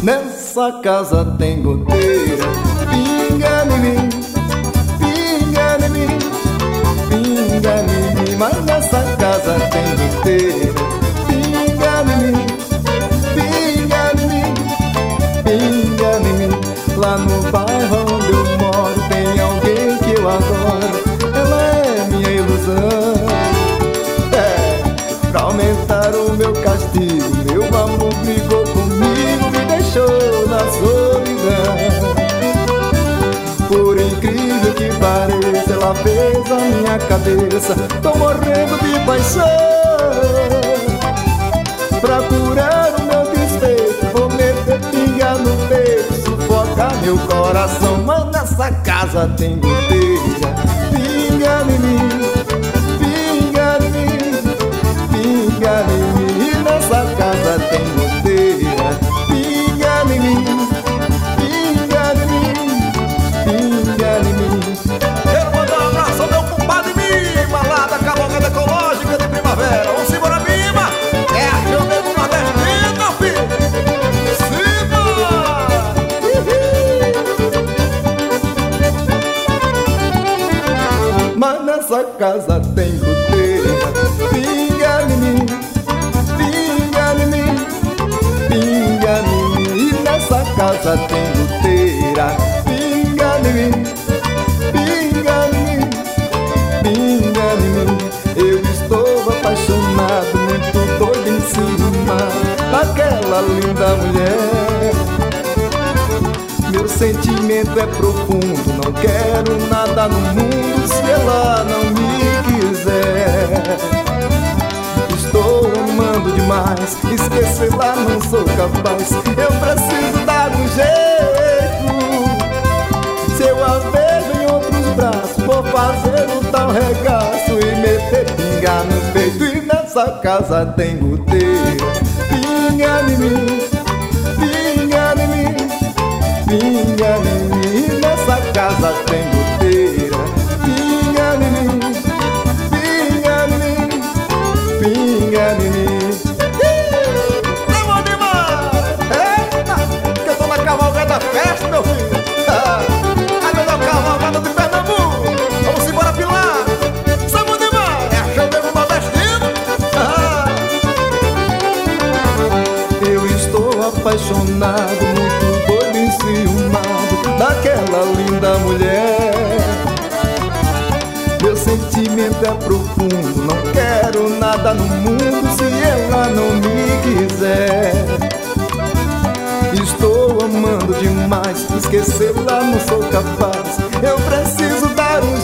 Nessa casa tem goteira, pinga em mim, pinga em mim, pinga em mim. Mas nessa casa tem goteira, pinga em mim, pinga em mim, pinga em mim. Lá no bairro onde eu moro tem alguém que eu adoro. Ela é minha ilusão. Pra aumentar o meu castigo, meu amor brigou comigo, me deixou na solidão. Por incrível que pareça, ela fez a minha cabeça. Tô morrendo de paixão. Pra curar o meu despeito, vou meter pinga no peito, sufocar meu coração. Mas nessa casa tem goteira, pinga em mim, pinga em mim, pinga em mim. E nessa casa tem goteira, pinga em mim, pinga em mim, pinga em mim. Quero mandar um abraço ao meu compadre Mima, lá da Cavalgada Ecológica de Primavera. Vamos embora, Mima! É a região do Nordeste, filho! Mas nessa casa tem goteira, pinga em mim, pinga em mim, pinga em mim. E nessa casa tem goteira, pinga em mim, pinga em mim, pinga em mim. Eu estou apaixonado, muito doido em cima daquela linda mulher. Meu sentimento é profundo, não quero nada no mundo se ela não me quiser. Estou amando demais, esquecê-la não sou capaz. Eu preciso dar um jeito. Se eu a vejo em outros braços, vou fazer um tal regaço e meter pinga no peito. E nessa casa tem goteira, pinga em mim, pinga em mim, pinga em mim. Nessa casa tem goteira, pinga em mim, pinga em mim, pinga em mim. Vamos demais! Eita, que eu tô na cavalgada festa, meu filho! A melhor cavalgada de Pernambuco! Vamos embora, Pilar! Vamos demais! É a região do Nordestino! Eu estou apaixonado, muito doido, enciumado daquela linda mulher. Meu sentimento é profundo, não quero nada no mundo se ela não me quiser. Estou amando demais, esquecê-la não sou capaz. Eu preciso dar um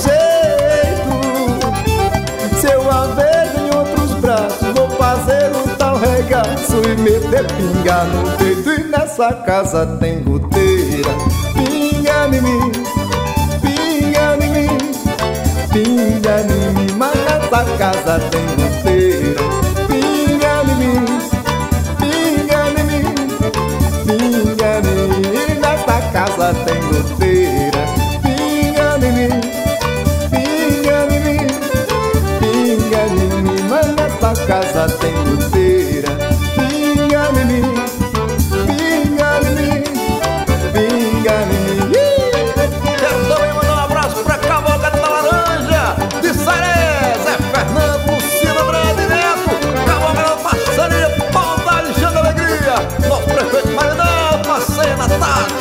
jeito. Se eu a vejo em outros braços, vou fazer um tal regaço e meter pinga no peito. E nessa casa tem goteira, pinga em mim, pinga em mim, pinga em mim. Mas nessa casa tem goteira, pinga em mim, pinga em mim, pinga em mim. E nessa casa tem goteira, pinga em mim, pinga em mim, pinga em mim. Mas nessa casa tem goteira, pinga em mim, pinga em mim, pinga em mim. Quero também mandar um abraço pra Cavalgada da Laranja, de Sarés, é Fernando, Lucina, Brando e Neto, Cavalgada da Passaria, Pão da Alexandre Alegria, nosso prefeito Marinão, passeia na tarde.